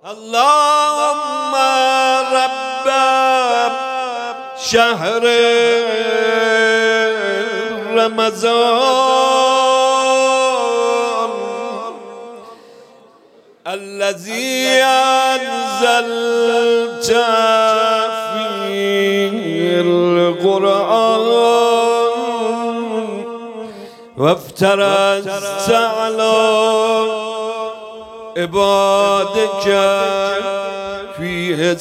اللهم رب شهر رمضان الذي أنزلت فيه القرآن وافترضت على عبادك فيه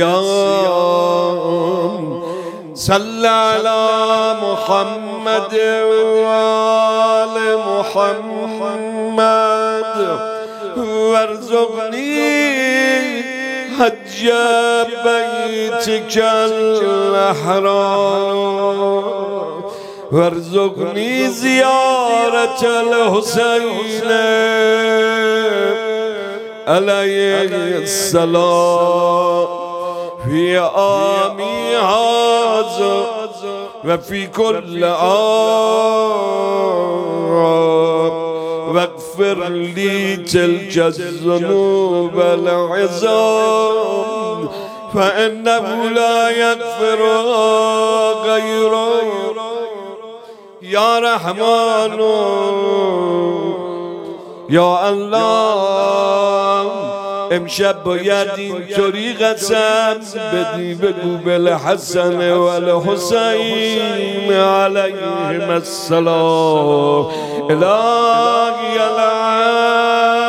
الصيام صل على محمد وآل محمد وارزقني حج بيتك الحرام وارزقني زيارة الحسين عليه السلام في عامي هذا وفي كل عام واغفر لي تلك الذنوب العظام فإنه لا يغفرها غيرك يا رحمن یا الله امشب باید اینطوری قسم بدی بگو بالحسن و الحسین علیهم السلام الهی العالم